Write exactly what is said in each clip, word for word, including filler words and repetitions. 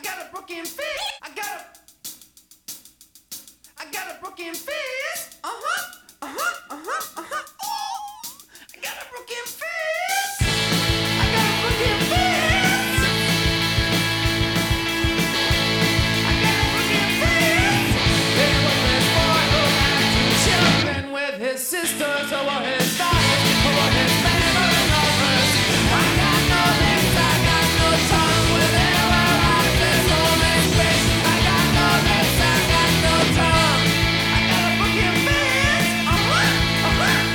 got a broken fist. I got a. I got a broken fist. Uh huh. Uh huh. Uh huh. Uh huh. Ooh. I got a broken fist. I got a broken fist. I got a broken fist. There was this boy who had two children with his sisters who were his daughters, who were his family lovers. I got no legs, I got no tongue. Whenever I say so many things, I got no legs, I got no tongue. I got a broken fist. Uh huh. Uh huh.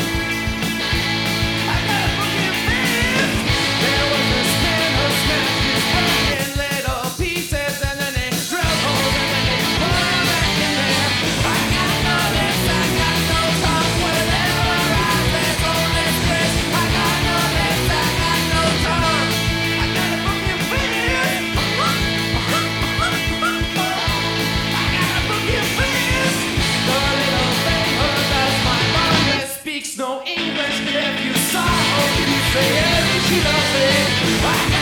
I got a broken fist. There was a man who smashed his brain in little pieces, and then they drilled holes, and then they put him back in there. I got no lips, I got no tongue. Whenever I say so this place, I got no lips, I got no tongue. I got a broken fist. Uh-huh, uh-huh, uh-huh, uh-huh. I got a broken fist. The little thing who does my mother speaks no English. If you saw her, you'd say, yeah, she loves me. I got